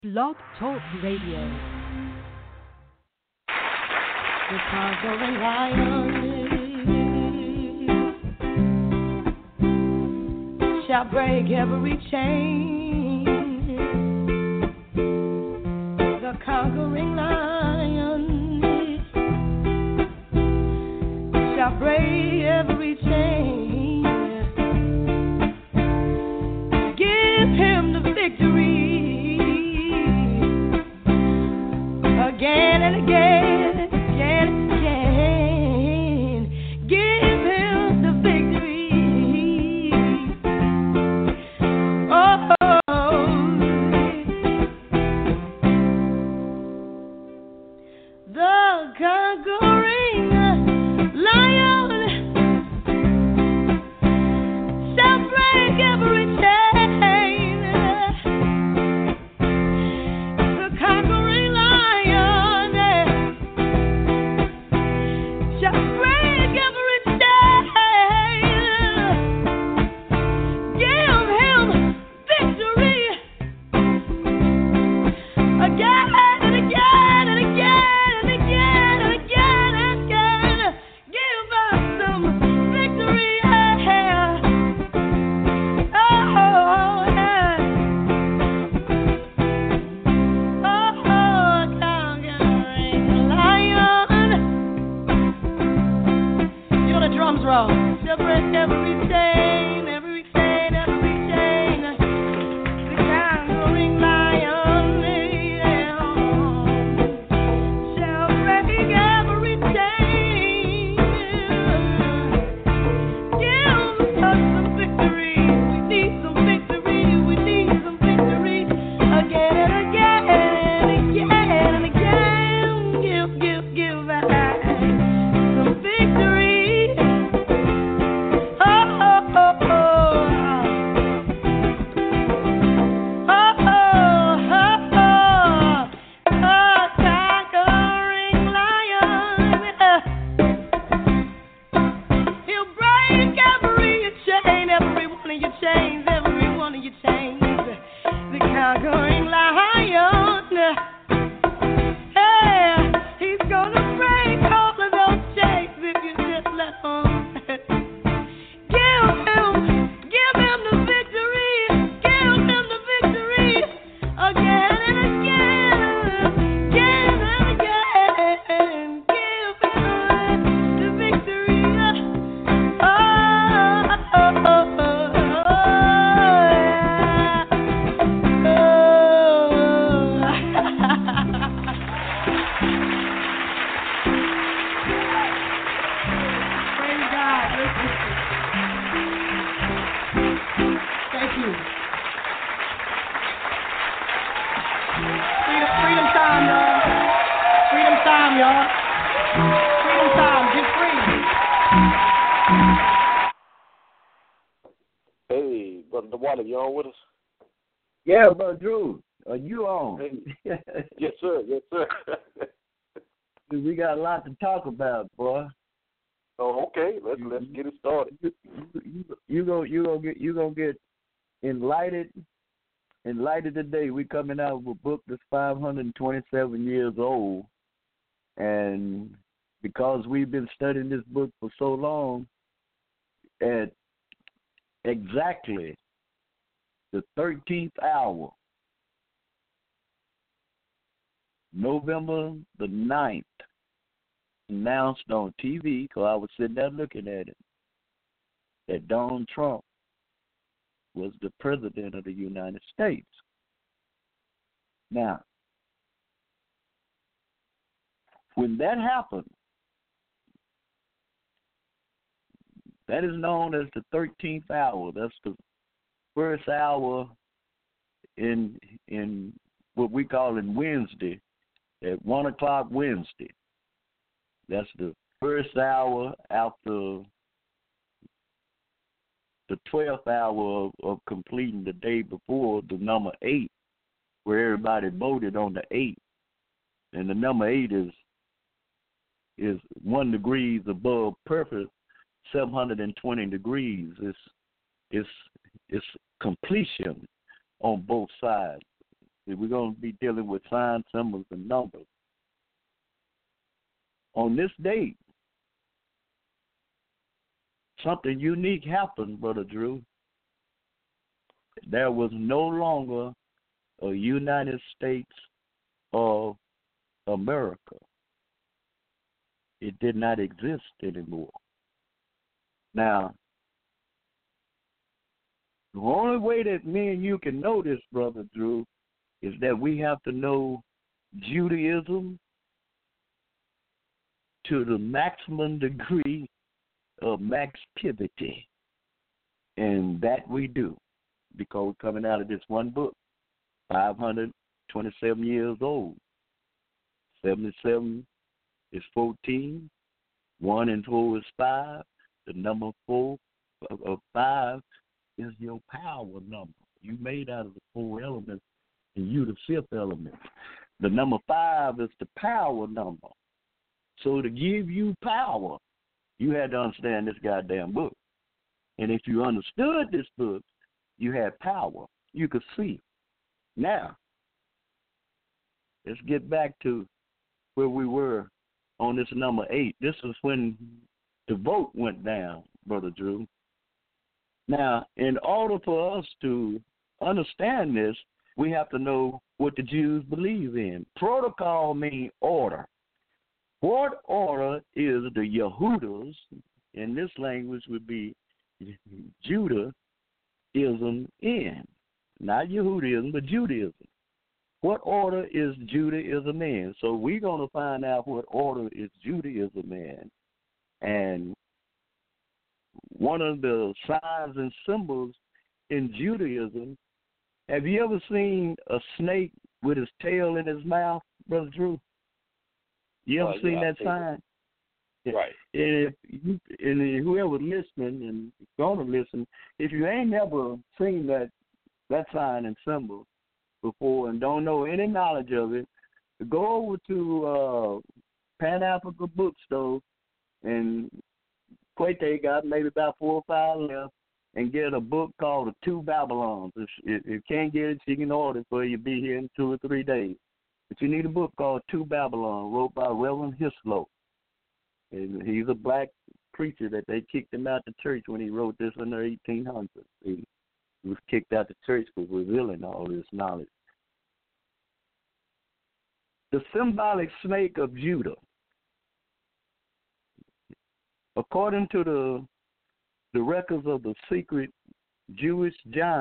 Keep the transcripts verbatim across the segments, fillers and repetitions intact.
Blog Talk Radio. The conquering lion shall break every chain. The conquering lion shall break every chain. Give him the victory again and again, again and again. Give him the victory. Oh, the conquering lion shall break every chain. The conquering lion shall break every chain. Give him victory again and again and again and again and again and again. Give us some victory. Yeah. Oh, yeah. Oh, conquering lion. You know the drums roll. She'll break every chain, every chain, every chain. The conquering lion, yeah, shall break every chain. Give us some victory. We need some victory. We need some victory again and again and again and again. Give, give, give us some victory. Oh, oh, oh, oh. Oh, oh, oh, oh. A conquering lion. He'll break every chain, every one of your chains, every one of your chains. The conquering lion. Hey, he's gonna break all of those chains if you just let him. Give him, give him the victory. Give him the victory again and again, again and again. Give him the victory. Oh, oh, oh, oh, oh, Praise God. Thank you. Freedom, freedom time, y'all. Freedom time, y'all. Freedom time. Get free. Hey, Brother DeWater, you on with us? Yeah, but Drew, are you on? Hey. Yes, sir. Yes, sir. We got a lot to talk about, boy. Oh, okay. Let's let's get it started. You you you go you gonna get you gonna get enlightened enlightened today. We coming out with a book that's five hundred and twenty-seven years old, and because we've been studying this book for so long, at exactly the thirteenth hour, November the ninth, announced on T V, because I was sitting there looking at it, that Donald Trump was the president of the United States. Now, when that happened, that is known as the thirteenth hour. That's the first hour in in what we call in Wednesday, at one o'clock Wednesday. That's the first hour after the twelfth hour of, of completing the day before, the number eight, where everybody voted on the eight. And the number eight is is one degrees above perfect, seven hundred twenty degrees. It's, it's, it's completion on both sides. We're going to be dealing with signs, symbols, and numbers. On this date, something unique happened, Brother Drew. There was no longer a United States of America. It did not exist anymore. Now, the only way that me and you can know this, Brother Drew, is that we have to know Judaism to the maximum degree of maxivity. And that we do, because we're coming out of this one book, five hundred twenty-seven years old. seventy-seven is fourteen. One and four is five. The number four of five is your power number. You made out of the four elements, and you the fifth element. The number five is the power number. So to give you power, you had to understand this goddamn book. And if you understood this book, you had power. You could see. Now, let's get back to where we were on this number eight. This was when the vote went down, Brother Drew. Now, in order for us to understand this, we have to know what the Jews believe in. Protocol means order. What order is the Yehudas, in this language would be Judaism in? Not Yehudism, but Judaism. What order is Judaism in? So we're going to find out what order is Judaism in. And one of the signs and symbols in Judaism, have you ever seen a snake with his tail in his mouth, Brother Drew? You ever uh, seen yeah, that sign? It. Right. And, if you, and whoever's listening and going to listen, if you ain't never seen that that sign and symbol before and don't know any knowledge of it, go over to uh, Pan Africa Bookstore and Quete got maybe about four or five left and get a book called The Two Babylons. If, if you can't get it, she can order it for you. Be here in two or three days. But you need a book called Two Babylons, wrote by Reverend Hislop. And he's a black preacher that they kicked him out the church when he wrote this in the eighteen hundreds. He was kicked out the church for revealing all this knowledge. The symbolic snake of Judah. According to the the records of the secret Jewish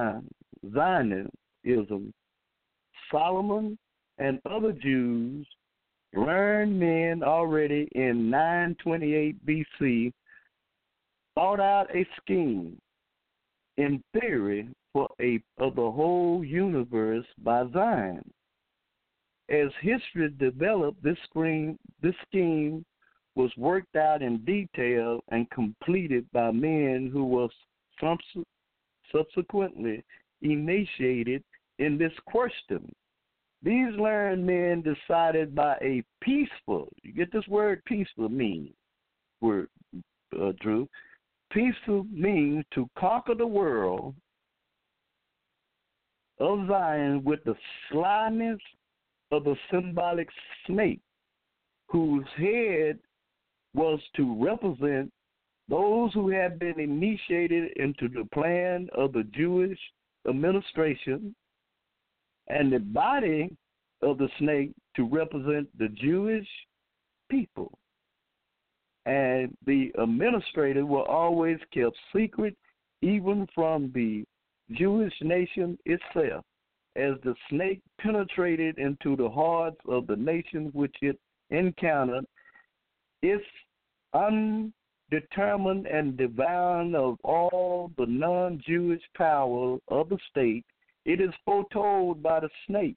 Zionism, Solomon and other Jews, learned men already in nine twenty-eight B C, thought out a scheme, in theory, for a of the whole universe by Zion. As history developed, this scheme, this scheme was worked out in detail and completed by men who were subsequently initiated in this question. These learned men decided by a peaceful, you get this word peaceful means, word, uh, Drew. Peaceful means to conquer the world of Zion with the slyness of a symbolic snake, whose head was to represent those who had been initiated into the plan of the Jewish administration, and the body of the snake to represent the Jewish people. And the administrator were always kept secret, even from the Jewish nation itself, as the snake penetrated into the hearts of the nations which it encountered. Its undetermined and divine of all the non-Jewish power of the state, it is foretold by the snake,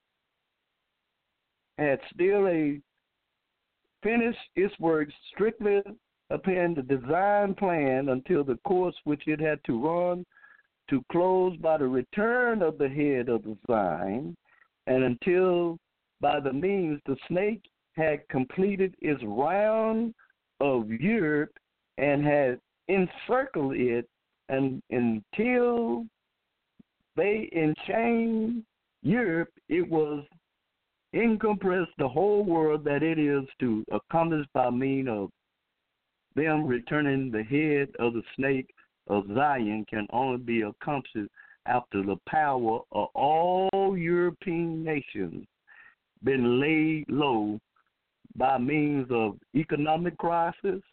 had still a finished its work strictly upon the design plan until the course which it had to run to close by the return of the head of the sign, and until by the means the snake had completed its round of Europe and had encircled it, and until they enchained Europe, it was incompressed the whole world that it is to accomplish by means of them returning the head of the snake of Zion can only be accomplished after the power of all European nations been laid low by means of economic crisis,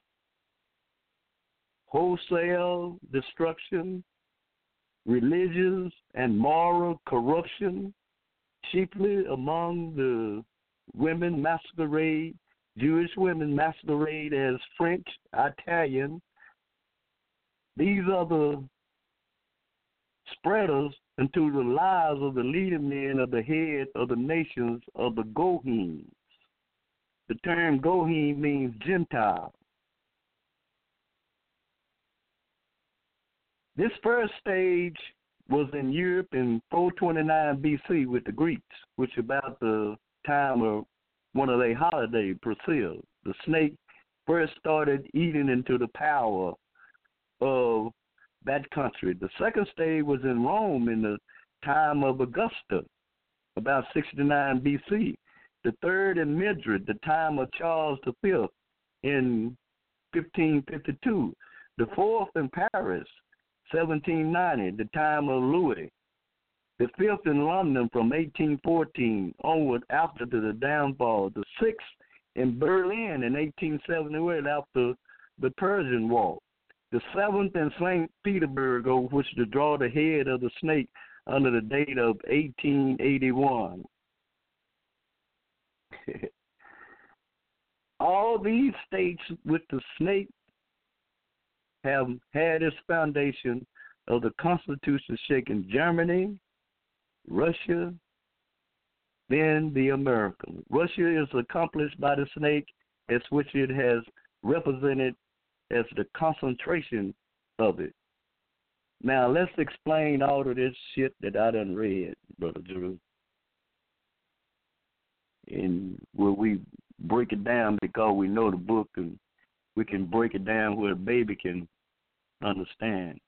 wholesale destruction, religious and moral corruption, chiefly among the women masquerade, Jewish women masquerade as French, Italian. These are the spreaders into the lives of the leading men of the head of the nations of the Gohims. The term Gohim means Gentile. This first stage was in Europe in four twenty-nine B C with the Greeks, which about the time of one of their holidays, Priscilla. The snake first started eating into the power of that country. The second stage was in Rome in the time of Augusta, about sixty-nine B C. The third in Madrid, the time of Charles the Fifth in fifteen fifty-two. The fourth in Paris, seventeen ninety, the time of Louis. The fifth in London from eighteen fourteen onward after the downfall. The sixth in Berlin in eighteen seventy-eight after the Persian War. The seventh in Saint Petersburg, over which to draw the head of the snake under the date of eighteen eighty-one. All these states with the snake have had its foundation of the Constitution shaking Germany, Russia, then the Americans. Russia is accomplished by the snake, as which it has represented as the concentration of it. Now, let's explain all of this shit that I done read, Brother Drew. And where we break it down because we know the book and we can break it down where a baby can understand.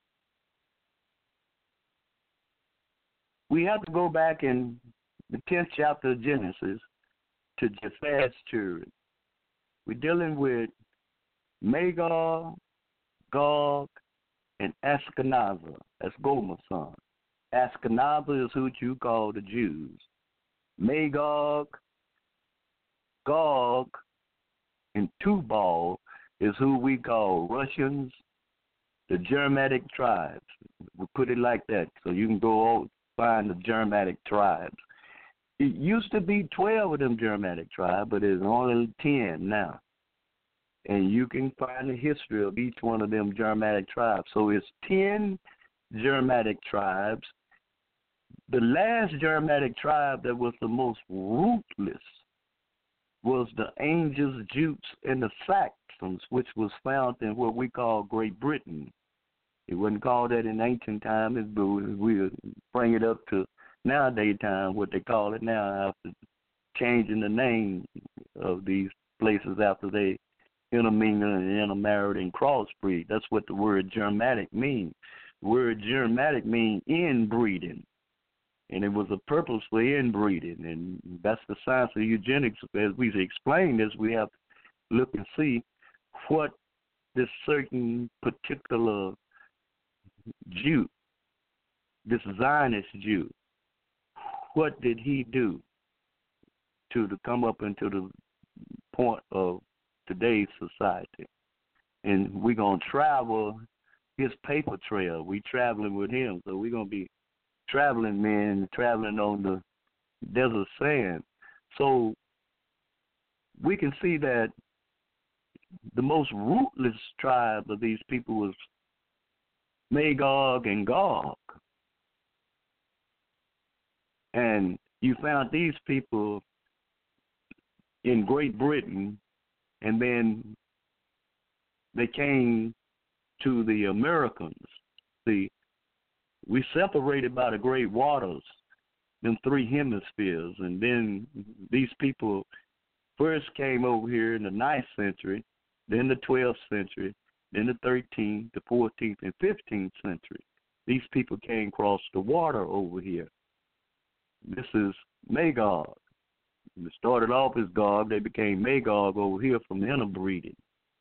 We have to go back in the tenth chapter of Genesis to Japheth's children. We're dealing with Magog, Gog, and Ashkenaz. That's Gomer's son. Ashkenaz is who you call the Jews. Magog, Gog, and Tubal is who we call Russians, the Germanic tribes. We put it like that, so you can go out find the Germanic tribes. It used to be twelve of them Germanic tribes, but there's only ten now. And you can find the history of each one of them Germanic tribes. So it's ten Germanic tribes. The last Germanic tribe that was the most ruthless was the Angels, Jutes, and the Saxons, which was found in what we call Great Britain. It wasn't called that in ancient times, but we bring it up to nowadays time, what they call it now, after changing the name of these places after they intermingled and intermarried and crossbreed. That's what the word Germanic means. The word Germanic means inbreeding. And it was a purpose for inbreeding, and that's the science of eugenics. As we explained this, we have to look and see what this certain particular Jew, this Zionist Jew, what did he do to, to come up into the point of today's society? And we're going to travel his paper trail. We're traveling with him, so we're going to be traveling men, traveling on the desert sand. So we can see that the most ruthless tribe of these people was Magog and Gog. And you found these people in Great Britain, and then they came to the Americans. The We separated by the great waters, them three hemispheres, and then these people first came over here in the ninth century, then the twelfth century, then the thirteenth, the fourteenth, and fifteenth century. These people came across the water over here. This is Magog. It started off as Gog. They became Magog over here from interbreeding.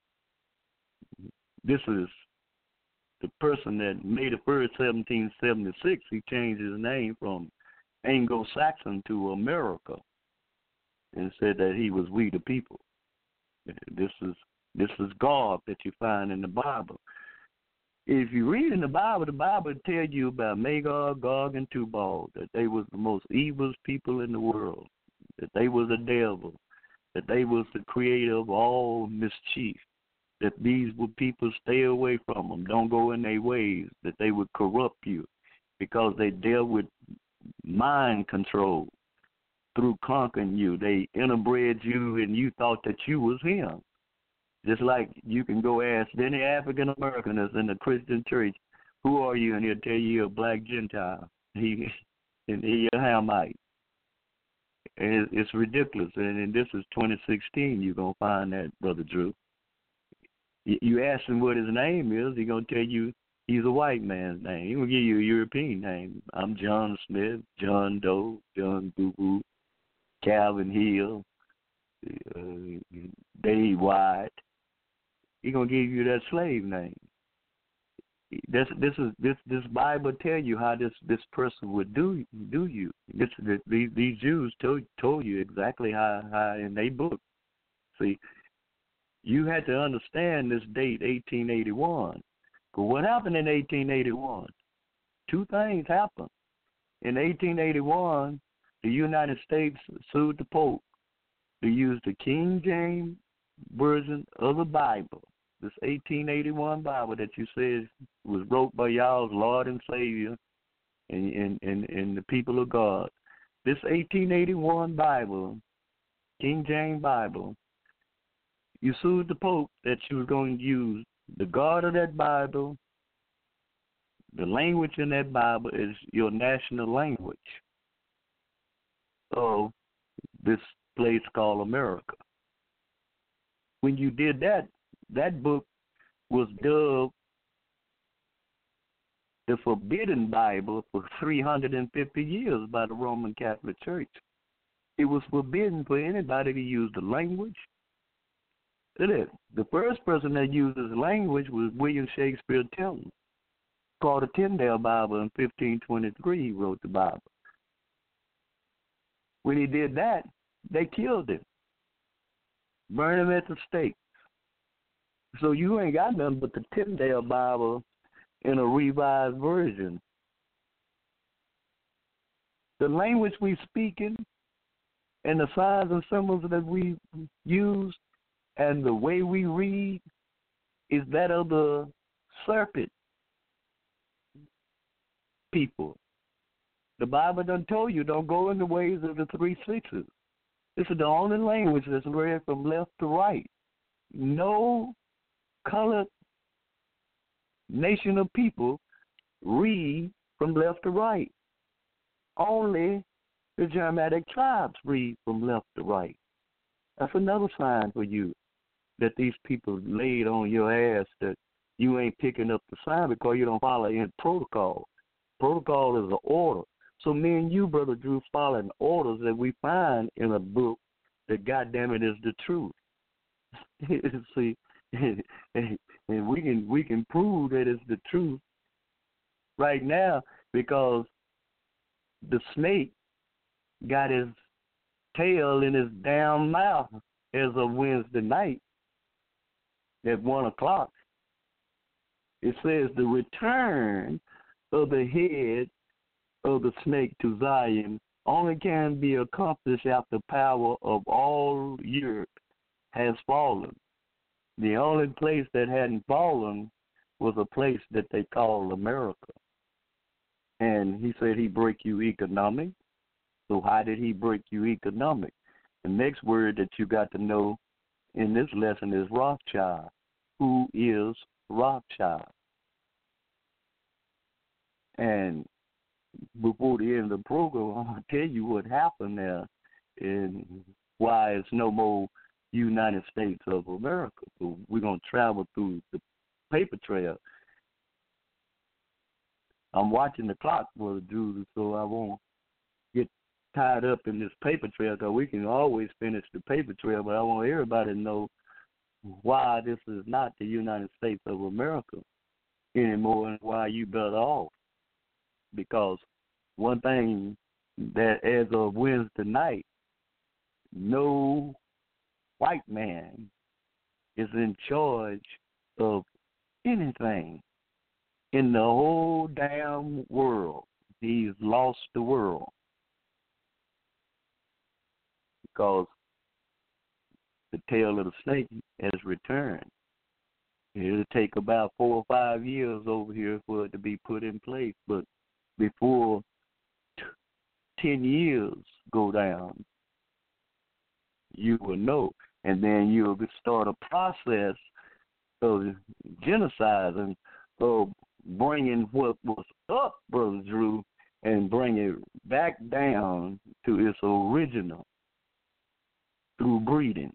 This is the person that May the first, seventeen seventy-six. He changed his name from Anglo-Saxon to America and said that he was we the people. This is this is God that you find in the Bible. If you read in the Bible, the Bible tells you about Magog, Gog, and Tubal, that they was the most evil people in the world, that they was the devil, that they was the creator of all mischief, that these were people, stay away from them, don't go in their ways, that they would corrupt you because they dealt with mind control through conquering you. They interbred you and you thought that you was him. Just like you can go ask any African American that's in the Christian church, who are you? And he'll tell you you're a black Gentile. He and he a Hamite. And it, it's ridiculous. And, and this is twenty sixteen. You're gonna find that, Brother Drew. You, you ask him what his name is, he's gonna tell you he's a white man's name. He gonna give you a European name. I'm John Smith, John Doe, John Boo Boo, Calvin Hill, uh, Dave White. He's gonna give you that slave name. This this is this this Bible tell you how this, this person would do do you. This, this these these Jews told told you exactly how, how in their book. See, you had to understand this date, eighteen eighty-one. But what happened in eighteen eighty-one? Two things happened. In eighteen eighty-one, the United States sued the Pope to use the King James version of the Bible, this eighteen eighty-one Bible that you said was wrote by y'all's Lord and Savior and, and, and, and the people of God. This eighteen eighty-one Bible, King James Bible, you sued the Pope that you were going to use the God of that Bible, the language in that Bible is your national language. So this place called America. When you did that, that book was dubbed the Forbidden Bible for three hundred fifty years by the Roman Catholic Church. It was forbidden for anybody to use the language. It is. The first person that used this language was William Shakespeare Tilton, called the Tyndale Bible in fifteen twenty-three. He wrote the Bible. When he did that, they killed him, burned him at the stake. So you ain't got nothing but the Tyndale Bible in a revised version. The language we speaking and the signs and symbols that we use and the way we read is that of the serpent people. The Bible done told you don't go in the ways of the three sixes. This is the only language that's read from left to right. No colored nation of people read from left to right. Only the Germanic tribes read from left to right. That's another sign for you that these people laid on your ass that you ain't picking up the sign because you don't follow in protocol. Protocol is an order. So me and you, Brother Drew, following orders that we find in a book that, goddamn it, is the truth. See, and, and we can we can prove that it's the truth right now because the snake got his tail in his damn mouth as of Wednesday night at one o'clock. It says the return of the head of the snake to Zion only can be accomplished after the power of all Europe has fallen. The only place that hadn't fallen was a place that they called America. And he said he break you economic. So how did he break you economic? The next word that you got to know in this lesson is Rothschild. Who is Rothschild? And before the end of the program, I'm going to tell you what happened there and why it's no more United States of America. So we're going to travel through the paper trail. I'm watching the clock, Brother Drew, so I won't get tied up in this paper trail, because we can always finish the paper trail, but I want everybody to know why this is not the United States of America anymore and why you better off. Because one thing that as of Wednesday night, no white man is in charge of anything in the whole damn world. He's lost the world because the tail of the snake has returned. It'll take about four or five years over here for it to be put in place, but before t- ten years go down, you will know, and then you'll start a process of genocide and of bringing what was up, Brother Drew, and bring it back down to its original through breeding.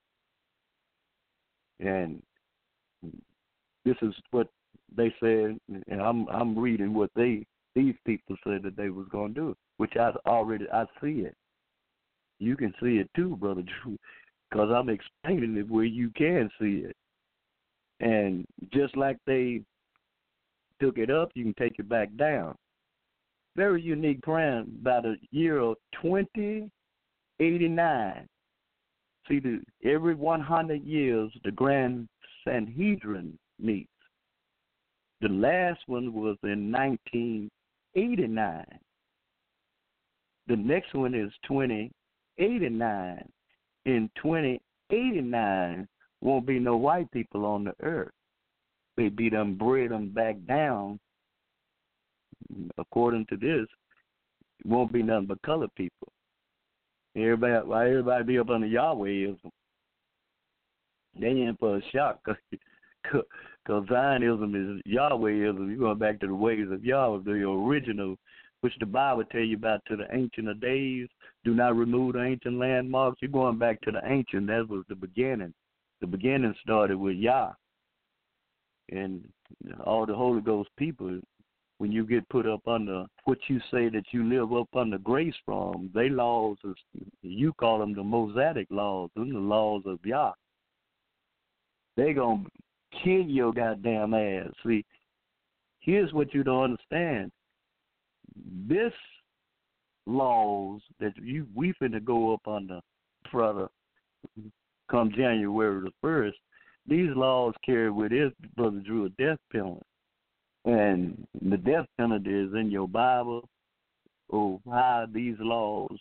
And this is what they said, and I'm I'm reading what they these people said that they was going to do, which I already I see it. You can see it too, Brother Drew, because I'm explaining it where you can see it. And just like they took it up, you can take it back down. Very unique plan by the year of twenty eighty-nine. See, the, every one hundred years, the Grand Sanhedrin meets. The last one was in nineteen eighty-nine. The next one is twenty eighty-nine. In twenty eighty-nine, won't be no white people on the earth. They be them bred them back down. According to this, it won't be nothing but colored people. Everybody, why everybody be up under Yahwehism? They in for a shock because Zionism is Yahwehism. You're going back to the ways of Yahweh, the original, which the Bible tell you about to the ancient of days. Do not remove the ancient landmarks. You're going back to the ancient. That was the beginning. The beginning started with Yah. And all the Holy Ghost people, when you get put up under what you say that you live up under grace from, they laws, is, you call them the Mosaic laws, them the laws of Yah. They going to kill your goddamn ass. See, here's what you don't understand. This laws that you we finna go up under, brother, come January the first, these laws carry with it, Brother Drew, a death penalty. And the death penalty is in your Bible, or how these laws,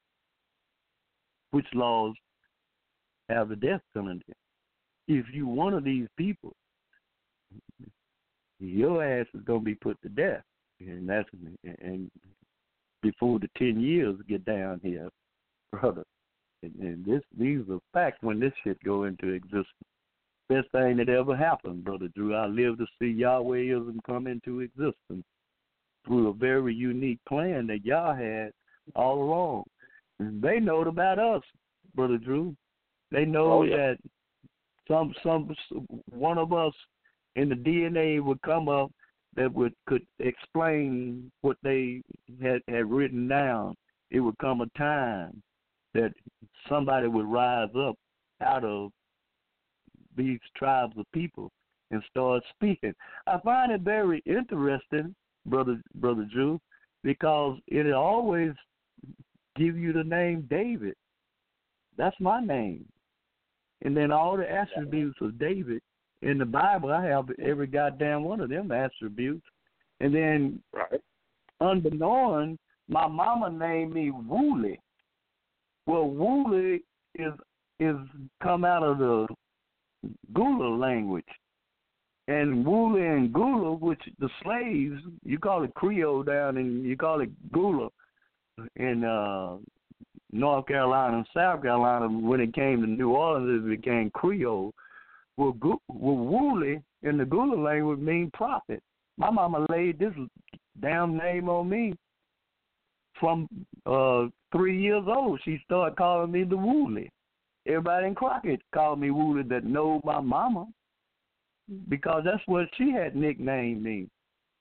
which laws have the death penalty. If you one of these people, your ass is going to be put to death. And that's and before the ten years get down here, brother. And, and this these are facts when this shit go into existence. Best thing that ever happened, Brother Drew. I live to see Yahwehism come into existence through a very unique plan that Yah had all along. And they know about us, Brother Drew. They know oh, yeah. that some some one of us in the D N A would come up that would could explain what they had, had written down. It would come a time that somebody would rise up out of these tribes of people and start speaking. I find it very interesting, brother, brother Drew, because it always give you the name David. That's my name, and then all the attributes of David in the Bible. I have every goddamn one of them attributes, and then right. unbeknown, my mama named me Wooly. Well, Wooly is is come out of the Gula language. And Wooly and Gula, which the slaves, you call it Creole down and you call it Gula in uh, North Carolina and South Carolina. When it came to New Orleans, it became Creole. Well, Gu- well Wooly in the Gula language means prophet. My mama laid this damn name on me from uh, three years old. She started calling me the Wooly. Everybody in Crockett called me Wooly that know my mama, because that's what she had nicknamed me.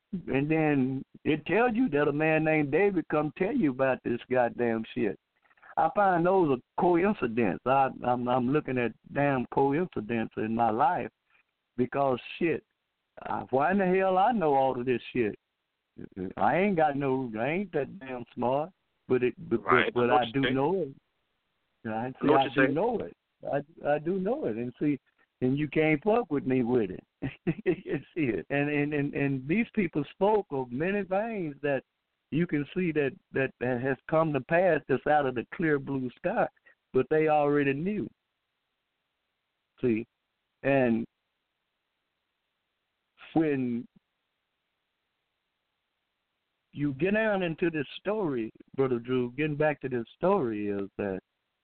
and then it tells you that a man named David come tell you about this goddamn shit. I find those a coincidence. I, I'm, I'm looking at damn coincidence in my life because shit. Uh, why in the hell I know all of this shit? I ain't got no. I ain't that damn smart, but it. But, right. but, but I, I do saying. know it. I, see, I, I do saying. know it. I, I do know it, and see, and you can't fuck with me with it. You see it, and, and and and these people spoke of many things that you can see that, that that has come to pass that's out of the clear blue sky, but they already knew. See, and when you get down into this story, Brother Drew, getting back to this story is that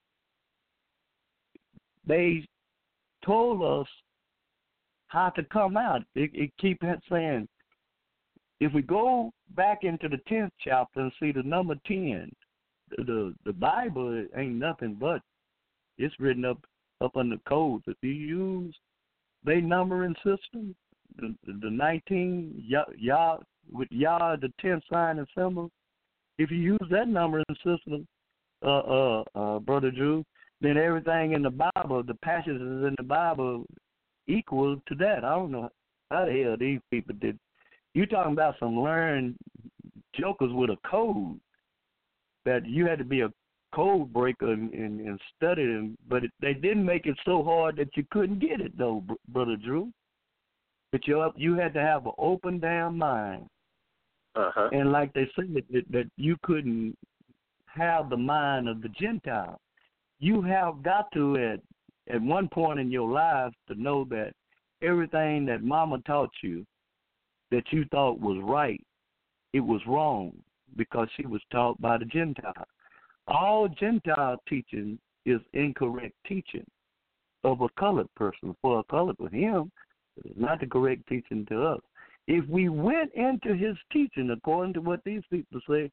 they told us how to come out. It, it keeps saying, if we go back into the tenth chapter and see the number ten, the, the the Bible ain't nothing but, it's written up, up on the codes. If you use their numbering system, the, the nineteen, Yah, Yah, with Yah, the tenth sign and symbol, if you use that numbering system, uh, uh, uh, Brother Drew, then everything in the Bible, the passages in the Bible, equal to that. I don't know how the hell these people did. You talking about some learned jokers with a code that you had to be a code breaker and, and, and study them, but it, they didn't make it so hard that you couldn't get it, though, Brother Drew. But you you had to have an open damn mind. Uh-huh. And like they said, that, that you couldn't have the mind of the Gentile. You have got to, at, at one point in your life, to know that everything that Mama taught you that you thought was right, it was wrong because she was taught by the Gentile. All Gentile teaching is incorrect teaching of a colored person. For a colored, for him, it's not the correct teaching to us. If we went into his teaching, according to what these people say,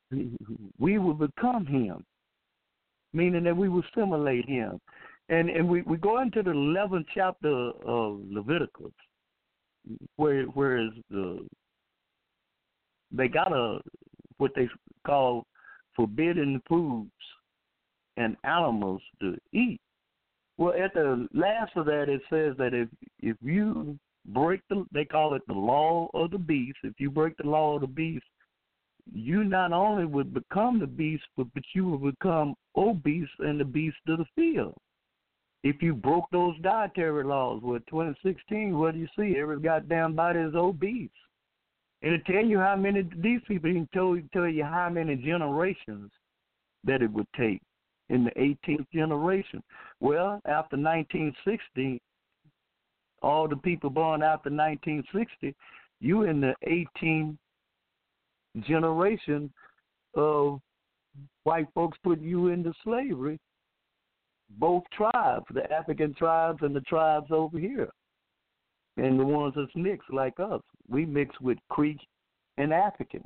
we would become him, meaning that we would assimilate him. And and we, we go into the eleventh chapter of Leviticus, where whereas the they got a what they call forbidden foods and animals to eat. Well, at the last of that, it says that if if you break the, they call it the law of the beast. If you break the law of the beast, you not only would become the beast, but, but you will become obese and the beast of the field. If you broke those dietary laws, well, twenty sixteen, what do you see? Every goddamn body is obese. And it tell you how many, these people can tell, tell you how many generations that it would take in the eighteenth generation. Well, after nineteen sixty, all the people born after nineteen sixty, you in the eighteenth generation of white folks putting you into slavery. Both tribes, the African tribes and the tribes over here, and the ones that's mixed like us. We mix with Creek and African.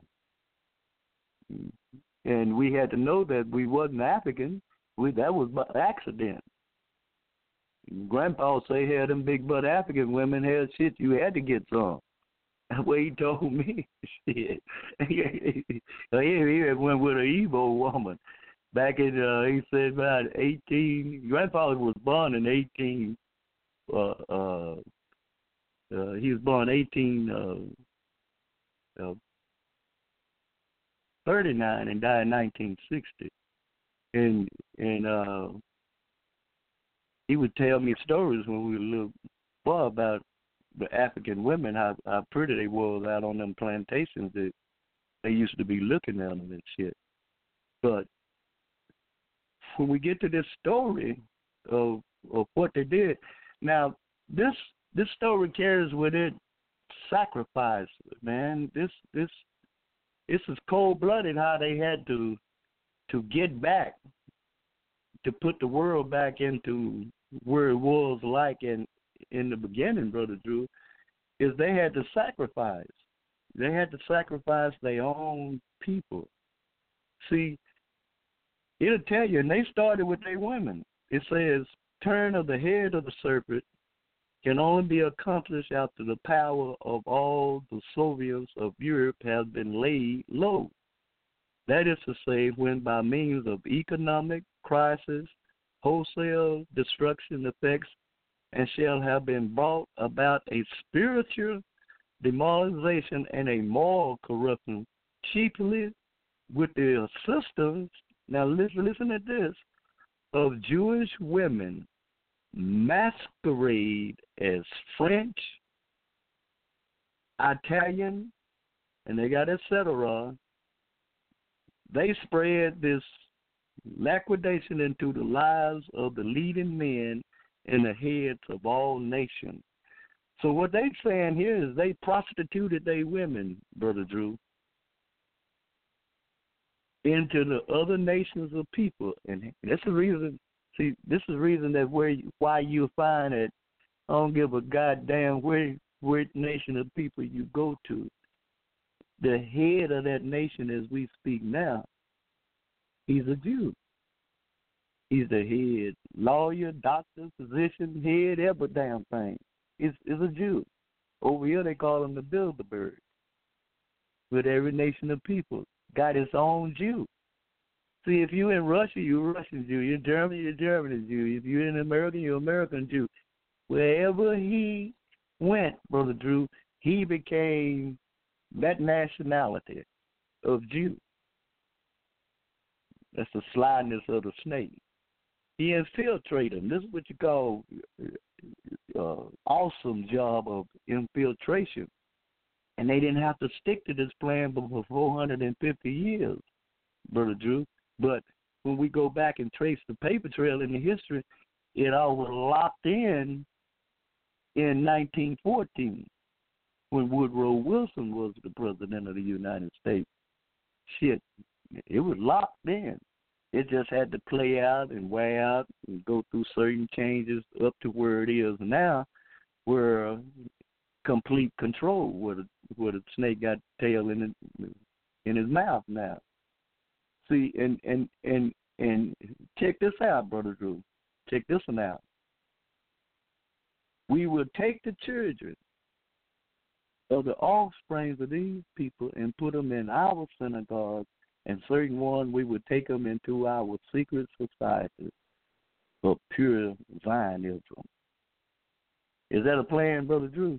And we had to know that we wasn't African. We, that was by accident. Grandpa say, had them big butt African women had shit, you had to get some. That's what he told me. Shit. he, he went with an Igbo woman. Back in, uh, he said about eighteen, Grandfather was born in eighteen, uh, uh, uh, he was born eighteen uh, uh, thirty-nine and died in nineteen sixty. And, and uh, he would tell me stories when we were little boy about the African women, how, how pretty they was out on them plantations that they used to be looking at them and shit. But when we get to this story of of what they did, now this this story carries with it sacrifice, man. This this this is cold blooded how they had to to get back to put the world back into where it was like in in the beginning, Brother Drew, is they had to sacrifice. They had to sacrifice their own people. See, it'll tell you, and they started with their women. It says, turn of the head of the serpent can only be accomplished after the power of all the Soviets of Europe has been laid low. That is to say, when by means of economic crisis, wholesale destruction effects, and shall have been brought about a spiritual demoralization and a moral corruption, chiefly with the assistance, now listen, listen to this, of Jewish women masquerade as French, Italian, and they got et cetera. They spread this liquidation into the lives of the leading men and the heads of all nations. So what they saying here is they prostituted their women, Brother Drew, into the other nations of people, and that's the reason. See, this is the reason that where you, why you find that I don't give a goddamn where where nation of people you go to. The head of that nation, as we speak now, he's a Jew. He's the head lawyer, doctor, physician, head, every damn thing. Is is a Jew. Over here they call him the Bilderberg. But every nation of people got its own Jew. See, if you're in Russia, you're a Russian Jew. You're in Germany, you're a German Jew. If you're in America, you're an American Jew. Wherever he went, Brother Drew, he became that nationality of Jew. That's the slyness of the snake. He infiltrated them. This is what you call uh, awesome job of infiltration. And they didn't have to stick to this plan for four hundred fifty years, Brother Drew. But when we go back and trace the paper trail in the history, it all was locked in in nineteen fourteen when Woodrow Wilson was the president of the United States. Shit, it was locked in. It just had to play out and wear out and go through certain changes up to where it is now, where complete control, where the, where the snake got tail in it, in his mouth now. See, and, and, and, and check this out, Brother Drew. Check this one out. We will take the children of the offsprings of these people and put them in our synagogues, and certain ones we would take them into our secret societies of pure Zionism. Is that a plan, Brother Drew?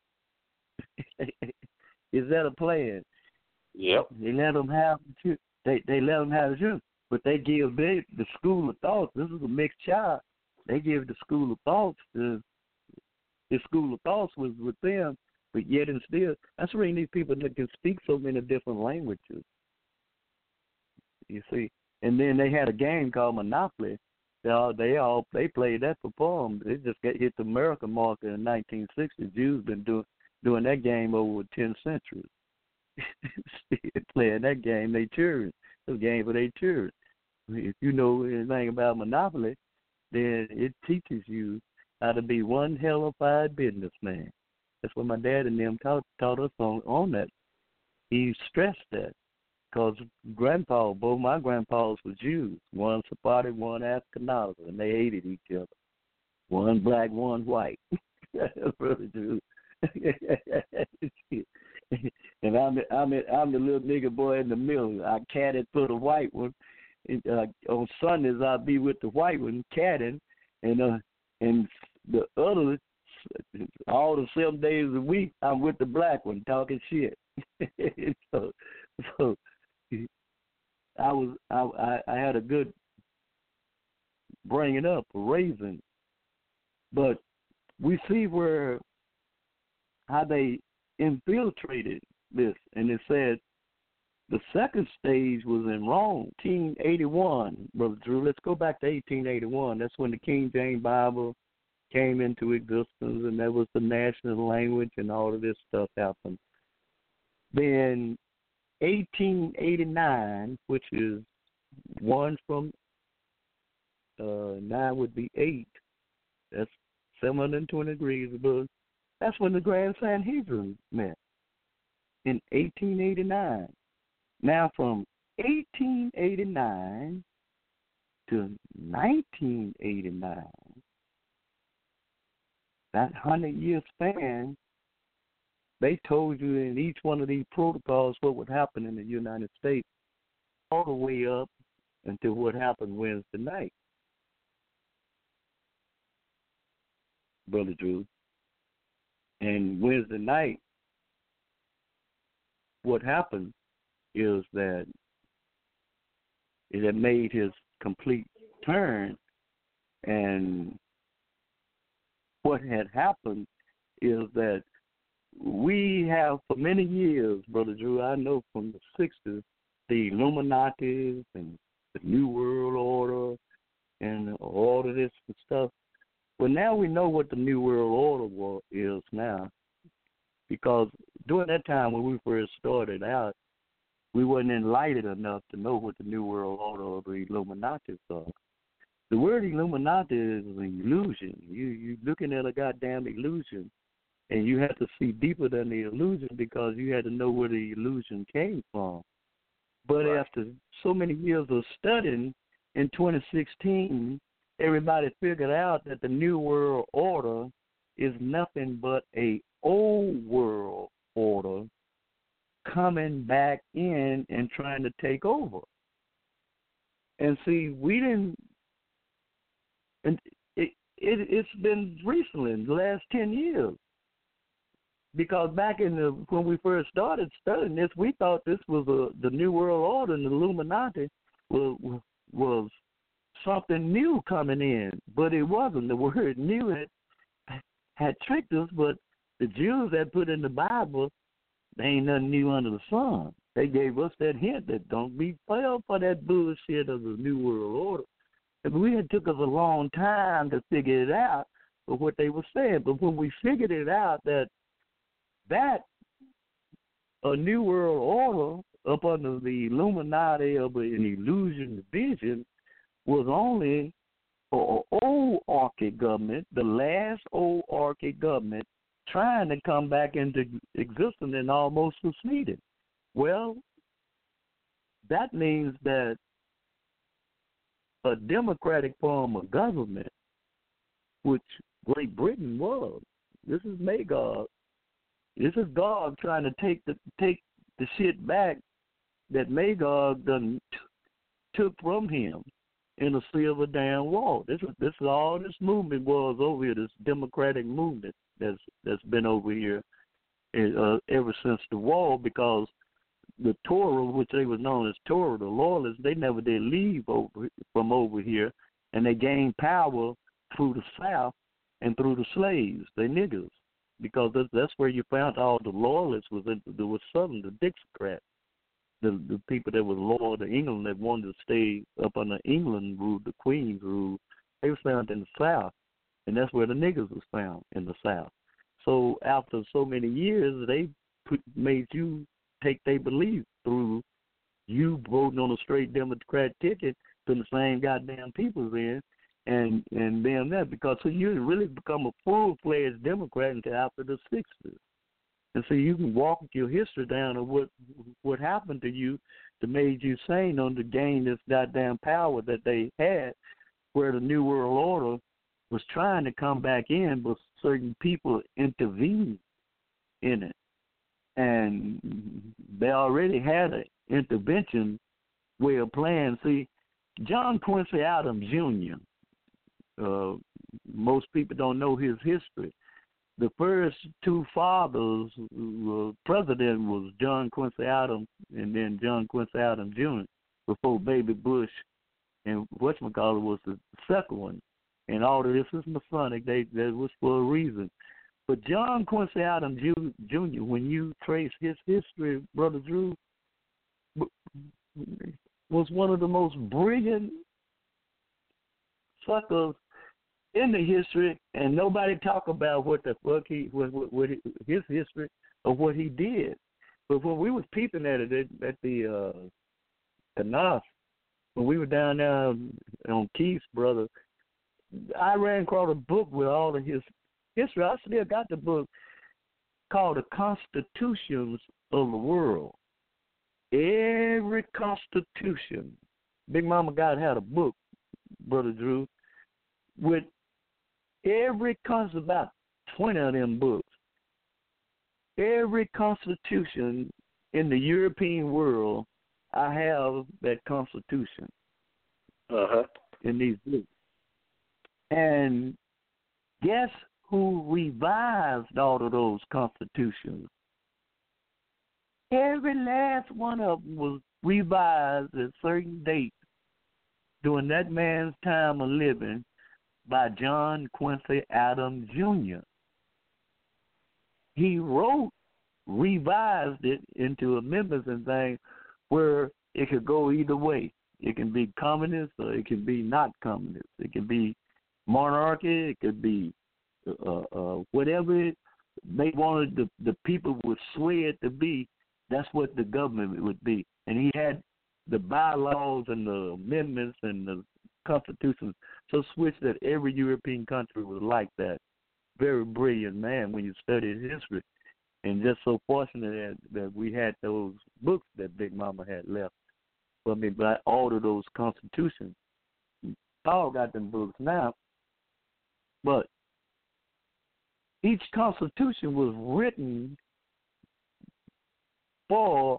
Is that a plan? Yep. They let them have the they they let them have the truth, but they give they, the school of thoughts. This is a mixed child. They give the school of thoughts. The, the school of thoughts was with them, but yet and still, that's the reason these people that can speak so many different languages. You see, and then they had a game called Monopoly. They all they all they played that for fun. They just got hit the American market in nineteen sixty. Jews been doing doing that game over ten centuries. Playing that game, they children. It's a game for their children. If you know anything about Monopoly, then it teaches you how to be one hellified businessman. That's what my dad and them taught, taught us on, on that. He stressed that because grandpa, both my grandpas were Jews. One Sephardi, one Ashkenazi, and they hated each other. One black, one white. Brother Jew. And I'm the, I'm, the, I'm the little nigga boy in the middle. I catted for the white one. And, uh, on Sundays, I'll be with the white one, catting, and uh, and the other, all the seven days a week, I'm with the black one, talking shit. so, so I was, I, I, I had a good bringing up, raising, but we see where how they infiltrated this, and it said the second stage was in Rome, eighteen eighty-one, Brother Drew. Let's go back to eighteen eighty-one. That's when the King James Bible came into existence, and that was the national language, and all of this stuff happened. Then eighteen eighty-nine, which is one from uh, nine would be eight. That's seven hundred twenty degrees above. That's when the Grand Sanhedrin met in eighteen eighty-nine. Now, from eighteen eighty-nine to nineteen eighty-nine, that hundred-year span, they told you in each one of these protocols what would happen in the United States, all the way up until what happened Wednesday night, Brother Drew. And Wednesday night, what happened is that it had made his complete turn, and what had happened is that we have for many years, Brother Drew, I know from the sixties, the Illuminati and the New World Order and all of this and stuff. Well, now we know what the New World Order was, is now, because during that time when we first started out, we weren't enlightened enough to know what the New World Order or the Illuminati are. The word Illuminati is an illusion. You, you're looking at a goddamn illusion, and you have to see deeper than the illusion because you had to know where the illusion came from. But right. After so many years of studying, in twenty sixteen, everybody figured out that the New World Order is nothing but a old world order coming back in and trying to take over. And see, we didn't, and it, it, it's been recently, in the last ten years. Because back in the when we first started studying this, we thought this was a, the New World Order and the Illuminati was, was something new coming in, but it wasn't. The word new had, had tricked us, but the Jews had put in the Bible, there ain't nothing new under the sun. They gave us that hint that don't be fell for that bullshit of the New World Order. And we had took us a long time to figure it out of what they were saying. But when we figured it out that that a New World Order up under the Illuminati of an illusion division was only for an old archaic government, the last old archaic government, trying to come back into existence and almost succeeded. Well, that means that a democratic form of government, which Great Britain was, this is Magog. This is God trying to take the take the shit back that Magog done t- took from him in a silver damn wall. This is this is all this movement was over here. This democratic movement that's that's been over here uh, ever since the wall, because the Torah, which they was known as Torah, the Loyalists, they never did leave over from over here, and they gained power through the South and through the slaves, they niggers. Because that's, that's where you found all the loyalists was in, there was Southern, the Dixiecrats, the the people that was loyal to England that wanted to stay up under England rule, the Queen's rule. They was found in the South, and that's where the niggers was found, in the South. So after so many years, they put, made you take their belief through you voting on a straight Democrat ticket to the same goddamn people then. And and damn that, because so you didn't really become a full-fledged Democrat until after the sixties. And so you can walk your history down of what what happened to you that made you sane on to gain this goddamn power that they had, where the New World Order was trying to come back in, but certain people intervened in it. And they already had an intervention way of playing. See, John Quincy Adams Junior, Uh, most people don't know his history. The first two fathers, uh, president was John Quincy Adams and then John Quincy Adams Junior before Baby Bush, and whatchamacallit was the second one. And all of this is Masonic. They, that was for a reason. But John Quincy Adams Junior, when you trace his history, Brother Drew, was one of the most brilliant suckers in the history, and nobody talk about what the fuck he, what, what, what his history of what he did. But when we was peeping at it at, at the uh, Kanaf, when we were down there on Keith's, brother, I ran across a book with all of his history. I still got the book called The Constitutions of the World. Every constitution, Big Mama God had a book, Brother Drew, with every constitution, about twenty of them books. Every constitution in the European world, I have that constitution Uh-huh. in these books. And guess who revised all of those constitutions? Every last one of them was revised at certain dates during that man's time of living by John Quincy Adams Junior He wrote, revised it into amendments and things where it could go either way. It can be communist or it can be not communist. It can be monarchy. It could be uh, uh, whatever it, they wanted the, the people would swear it to be. That's what the government would be. And he had the bylaws and the amendments and the constitution so switched that every European country was like that. Very brilliant man when you study his history. And just so fortunate that, that we had those books that Big Mama had left for me, by all of those constitutions. Paul got them books now, but each constitution was written for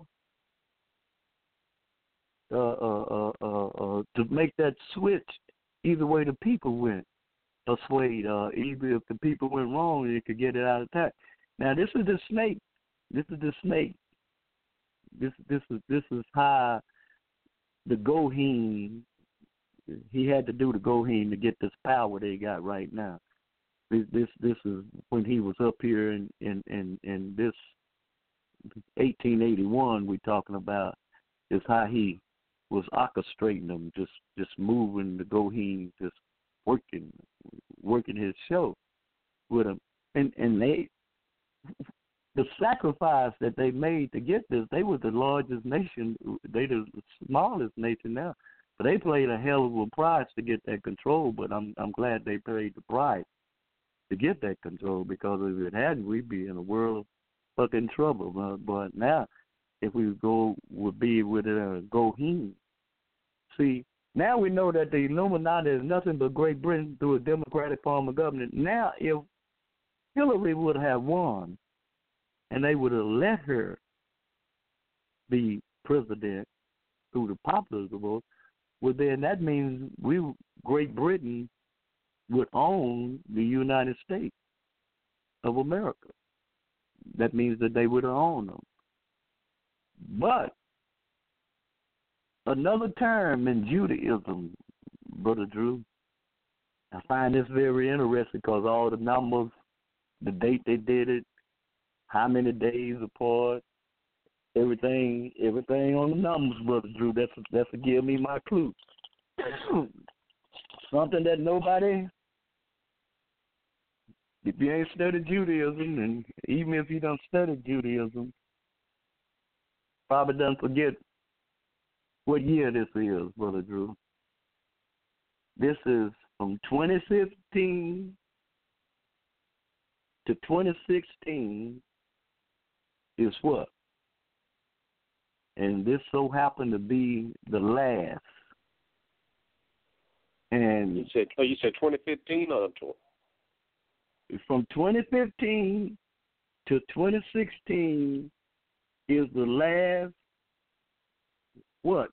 uh, uh, uh, uh, uh, to make that switch either way the people went or swayed. Uh, either if the people went wrong, they could get it out of time. Now this is the snake. This is the snake. This this is this is how the Goheen. He had to do the Goheen to get this power they got right now. This this this is when he was up here in in in, in this eighteen eighty-one we're talking about, is how he was orchestrating them, just just moving the Goheen, just working working his show with them, and and they the sacrifice that they made to get this. They were the largest nation. They the smallest nation now, but they paid a hell of a price to get that control. But I'm I'm glad they paid the price to get that control, because if it hadn't, we'd be in a world of fucking trouble. Uh, but now, if we go, would be with a uh, Goheen. See, now we know that the Illuminati is nothing but Great Britain through a democratic form of government. Now, if Hillary would have won, and they would have let her be president through the popular vote, well, then that means we, Great Britain, would own the United States of America. That means that they would own them. But another term in Judaism, Brother Drew, I find this very interesting because all the numbers, the date they did it, how many days apart, everything, everything on the numbers, Brother Drew. That's that's to give me my clue. Something that nobody, if you ain't studied Judaism, and even if you don't study Judaism, probably doesn't forget what year this is, Brother Drew. This is from twenty fifteen to twenty sixteen is what? And this so happened to be the last. And you said, oh, you said twenty fifteen or from twenty fifteen to twenty sixteen is the last, what?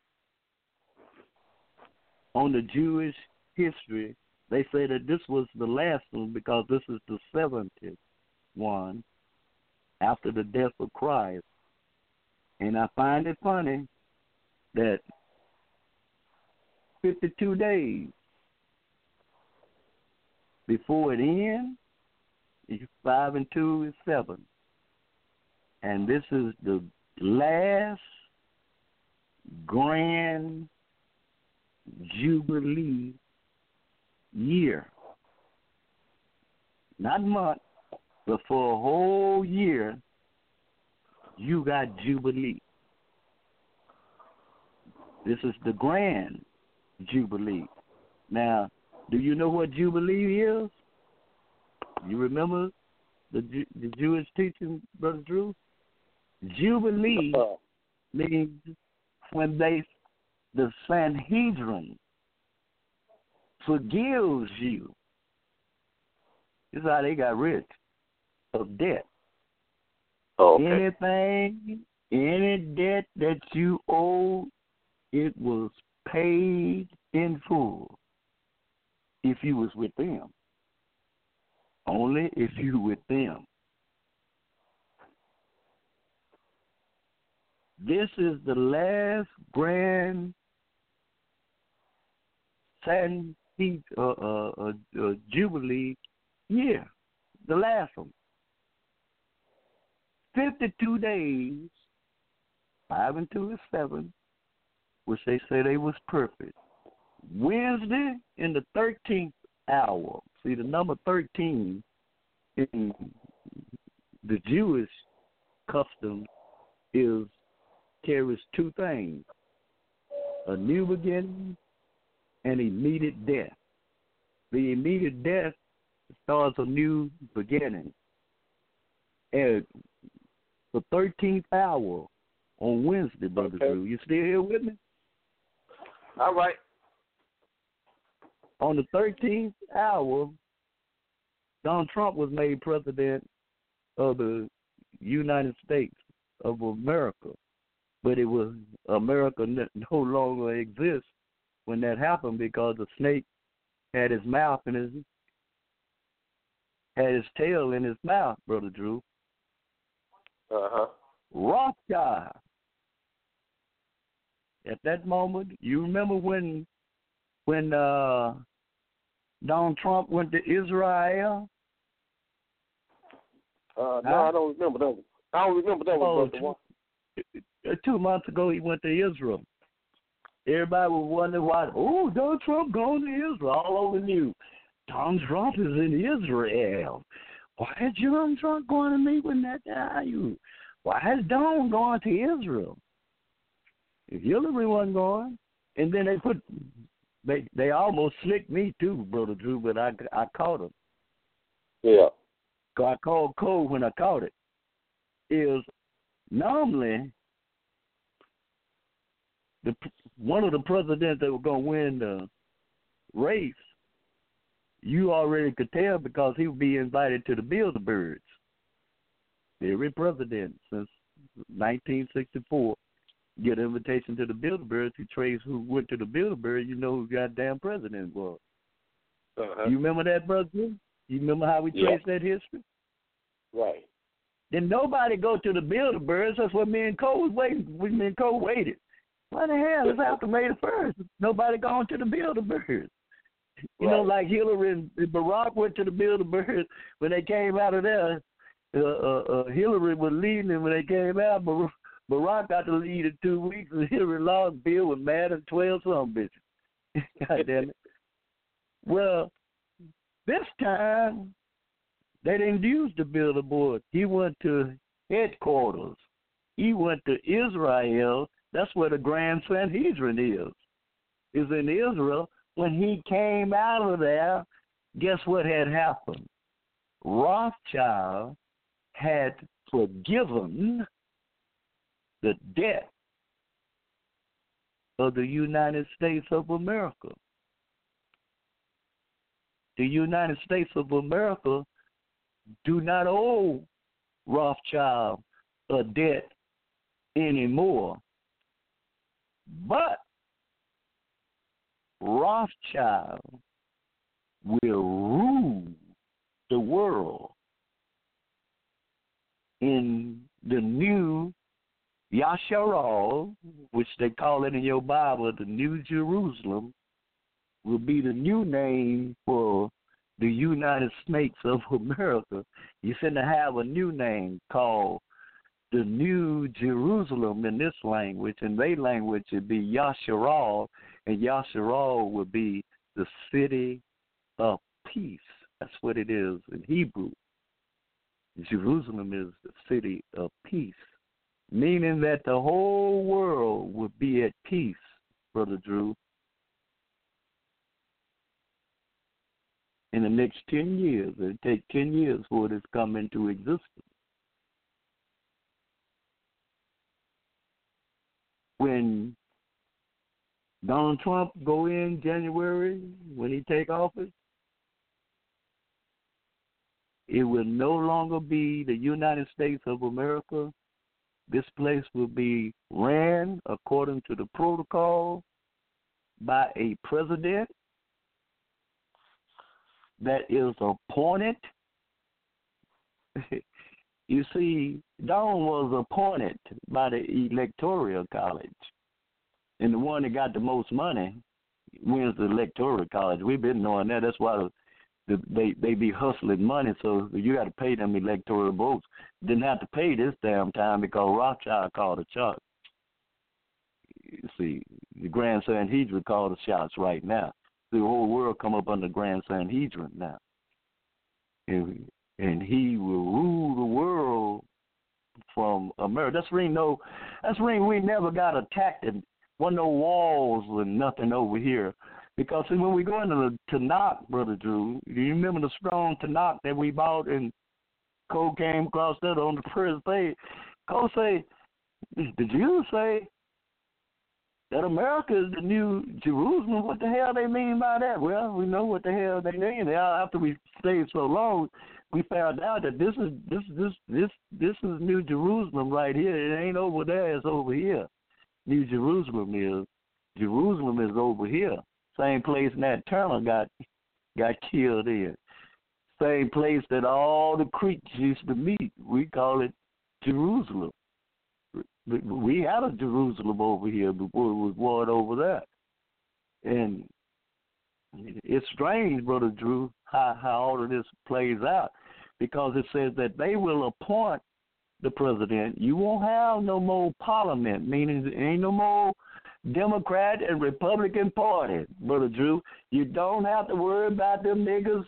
On the Jewish history, they say that this was the last one because this is the seventieth one after the death of Christ. And I find it funny that fifty-two days before it ends, five and two is seven. And this is the last grand Jubilee year. Not month, but for a whole year, you got Jubilee. This is the grand Jubilee. Now, do you know what Jubilee is? You remember the the Jewish teaching, Brother Drew? Jubilee means when they, the Sanhedrin forgives you This is how they got rich, of debt. Oh, okay. Anything, any debt that you owe, it was paid in full if you was with them. Only if you with them. This is the last grand Saturn uh, uh, uh, uh, Jubilee year, the last one. fifty-two days, five and two is seven, which they say they was perfect. Wednesday in the thirteenth hour. See, the number thirteen in the Jewish custom is carries two things: a new beginning and immediate death. The immediate death starts a new beginning. And the thirteenth hour on Wednesday, Brother Okay. Drew, you still here with me? All right. On the thirteenth hour, Donald Trump was made president of the United States of America. But it was America no longer exists when that happened because the snake had his mouth in his had his tail in his mouth, Brother Drew. Uh-huh. Rothschild. At that moment, you remember when when uh, Donald Trump went to Israel? Uh, no, Huh? I don't remember that one. I don't remember that Oh, one, Brother Walker. two, two months ago, he went to Israel. Everybody was wondering why, oh, Donald Trump going to Israel, all over the news. Donald Trump is in Israel. Why is Donald Trump going to meet with Netanyahu? Why is Donald going to Israel? If Hillary wasn't going, and then they put, they they almost slicked me too, Brother Drew, but I, I caught them. Yeah. So I called code when I caught it. Is normally the one of the presidents that were going to win the race, you already could tell because he would be invited to the Bilderbergs. Every president since nineteen sixty-four get an invitation to the Bilderbergs. You trace who went to the Bilderbergs, you know who goddamn president was. Uh-huh. You remember that, brother? You remember how we Yeah. traced that history? Right. Then nobody go to the Bilderbergs. That's what me and Cole was waiting. We me and Cole waited. What the hell? It's after May the first. Nobody going to the Bilderbergs. You know, Right. like Hillary and Barack went to the Bilderbergs. When they came out of there, uh, uh, uh, Hillary was leading, and when they came out, Bar- Barack got to lead in two weeks, and Hillary lost. Bill was mad at twelve some bitches. God damn it. Well, this time, they didn't use the Bilderberg. He went to headquarters. He went to Israel. That's where the Grand Sanhedrin is. Is in Israel. When he came out of there, guess what had happened? Rothschild had forgiven the debt of the United States of America. The United States of America do not owe Rothschild a debt anymore. But Rothschild will rule the world in the new Yasharal, which they call it in your Bible, the New Jerusalem, will be the new name for the United States of America. You're going to have a new name called the New Jerusalem in this language. In their language, it'd be Yasharal, and Yasharal would be the city of peace. That's what it is in Hebrew. Jerusalem is the city of peace, meaning that the whole world would be at peace, Brother Drew, in the next ten years. It'll take ten years for it to come into existence. When Donald Trump go in January, when he take office, It will no longer be the United States of America. This place will be ran according to the protocol by a president that is appointed. You see, Don was appointed by the Electoral College. And the one that got the most money wins the Electoral College. We've been knowing that. That's why the, they they be hustling money, so you got to pay them electoral votes. Didn't have to pay this damn time because Rothschild called the shots. You see, the Grand Sanhedrin called the shots right now. The whole world come up under Grand Sanhedrin now. And, and he will rule the world from America. That's the reason, no, that's the reason we never got attacked. And wasn't no walls and nothing over here. Because see, when we go into the Tanakh, Brother Drew, do you remember the strong Tanakh that we bought and Cole came across that on the first page? Cole say, the Jews say that America is the new Jerusalem. What the hell they mean by that? Well, we know what the hell they mean. After we stayed so long, we found out that this is this this this this is New Jerusalem right here. It ain't over there. It's over here. New Jerusalem is Jerusalem is over here. Same place Nat Turner got got killed in. Same place that all the Creeks used to meet. We call it Jerusalem. We had a Jerusalem over here before it was warred over there. And it's strange, Brother Drew, how, how all of this plays out, because it says that they will appoint the president. You won't have no more parliament, meaning there ain't no more Democrat and Republican Party, Brother Drew. You don't have to worry about them niggas.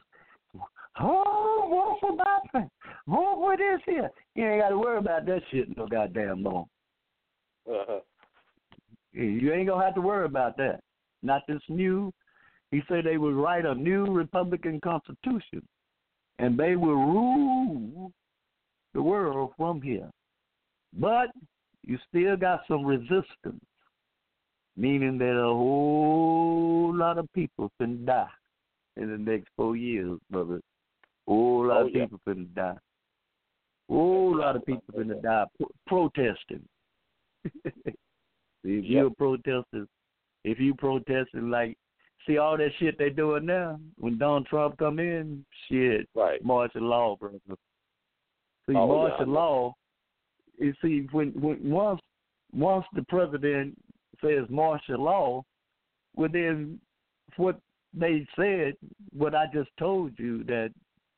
Oh, vote for Biden. Vote for this here. You ain't got to worry about that shit no goddamn long. Uh-huh. You ain't going to have to worry about that. Not this new. He said they would write a new Republican Constitution, and they will rule the world from here. But you still got some resistance, meaning that a whole lot of people can die in the next four years, brother. A whole lot oh, of yeah. people can die. A whole lot of people can die pro- protesting. if yep. you're protesting, if you protesting, like, see all that shit they doing now, when Donald Trump come in, shit, right. martial law, brother. See, oh, martial yeah. law, you see, when, when once once the president says martial law, well then what they said, what I just told you, that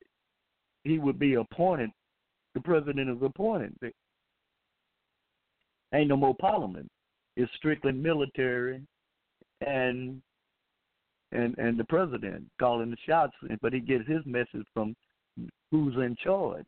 he would be appointed, the president is appointed. Ain't no more parliament. It's strictly military and and and the president calling the shots, but he gets his message from who's in charge.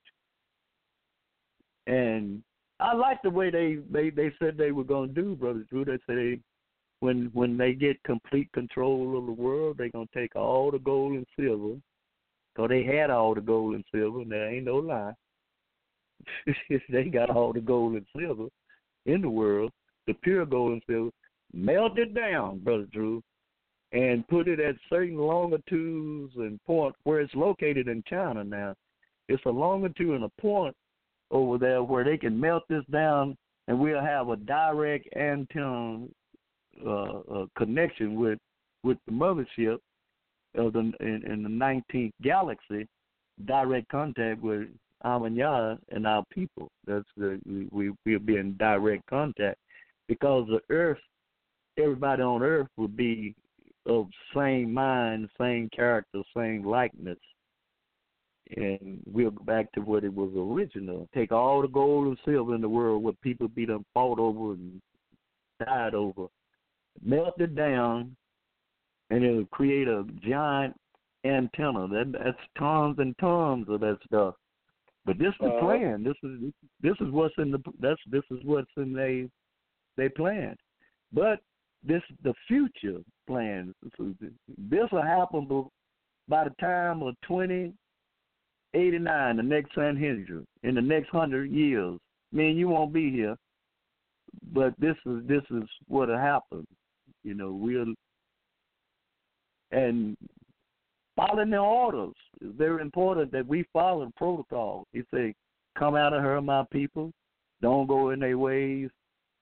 And I like the way they, they, they said they were going to do, Brother Drew. They said they, when when they get complete control of the world, they're going to take all the gold and silver, because they had all the gold and silver, and there ain't no lie. They got all the gold and silver in the world, the pure gold and silver, melt it down, Brother Drew, and put it at certain longitudes and point where it's located in China now. It's a longitude and a point over there where they can melt this down, and we'll have a direct antenna uh, uh, connection with with the mothership of the in, in the nineteenth galaxy, direct contact with Amanyah and our people. That's the we we'll be in direct contact, because the Earth, everybody on Earth would be of same mind, same character, same likeness. And we'll go back to what it was original. Take all the gold and silver in the world, what people be done fought over and died over, melt it down, and it'll create a giant antenna. That that's tons and tons of that stuff. But this is the uh, plan. This is this is what's in the that's this is what's in they they plan. But this the future plan. This will happen by the time of twenty eighty-nine, the next Sanhedrin, in the next hundred years. Man, you won't be here, but this is this is what'll happen. You know, we'll and following the orders. it's very important that we follow the protocol. He said, come out of her, my people. Don't go in their ways.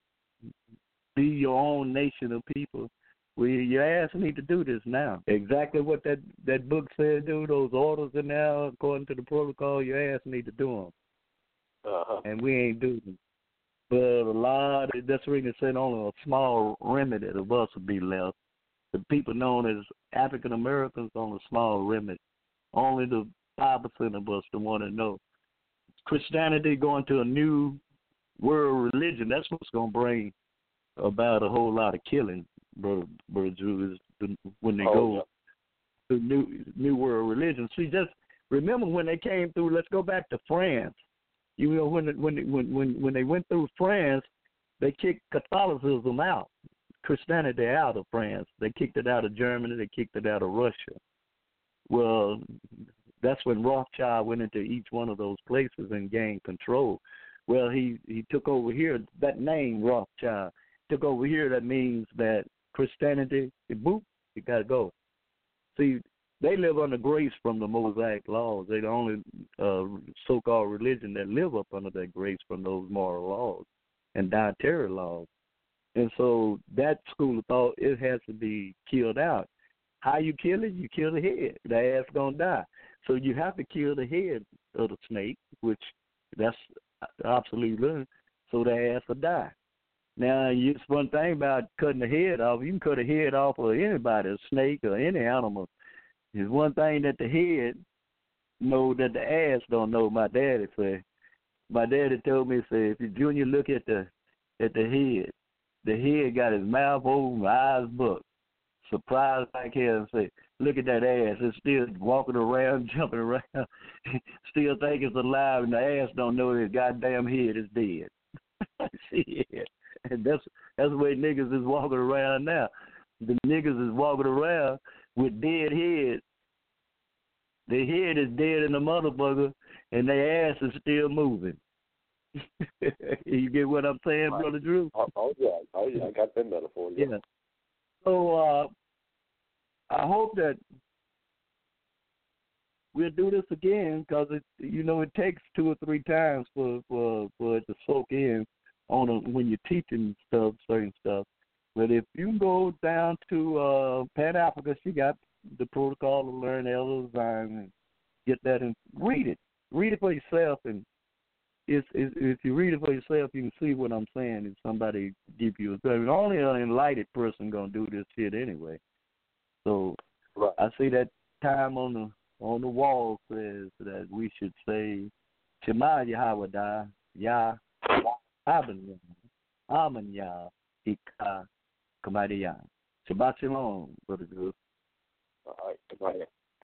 Be your own nation of people. Well, your ass need to do this now. Exactly what that, that book said, dude. Those orders are now, according to the protocol, your ass need to do them. Uh-huh. And we ain't doing them. But a lot, that's the reason it said only a small remnant of us will be left. The people known as African Americans on a small remnant. Only the five percent of us the one that know. Christianity going to a new world religion. That's what's going to bring about a whole lot of killing, brother, brother Drew, is the, when they oh, go yeah. to new new world religion. See, just remember when they came through. Let's go back to France. You know, when when when when when they went through France, they kicked Catholicism out, Christianity out of France. They kicked it out of Germany. They kicked it out of Russia. Well, that's when Rothschild went into each one of those places and gained control. Well, he, he took over here. That name, Rothschild, took over here. That means that Christianity, it boop, it got to go. See, they live under grace from the Mosaic laws. They're the only uh, so-called religion that live up under that grace from those moral laws and dietary laws. And so that school of thought, it has to be killed out. How you kill it? You kill the head. The ass going to die. So you have to kill the head of the snake, which that's obsolete learning, so the ass will die. Now, it's one thing about cutting the head off. You can cut a head off of anybody, a snake or any animal. There's one thing that the head know that the ass don't know. My daddy said. My daddy told me, say, if you Junior look at the at the head, the head got his mouth open, eyes bucked, surprised like hell, and say, look at that ass. It's still walking around, jumping around, still think it's alive, and the ass don't know his goddamn head is dead. Shit. And that's that's the way niggas is walking around now. The niggas is walking around with dead heads. Their head is dead in the motherfucker, and their ass is still moving. You get what I'm saying, right. Brother Drew? Oh, oh, yeah. Oh, yeah. I got that metaphor. Yeah. yeah. So uh, I hope that we'll do this again because, it, you know, it takes two or three times for, for, for it to soak in on a, when you're teaching stuff, certain stuff. But if you go down to uh, Pan-Africa, she got the protocol to learn elder design and get that and read it. Read it for yourself, and it's, it's, if you read it for yourself, you can see what I'm saying. If somebody give you a good, only an enlightened person gonna do this shit anyway. So right. I see that time on the on the wall says that we should say Shema Yahweh Yah Aben Amen Yah Ika Kamadiya. Shabbat Shalom, Brother Drew. All right, goodbye.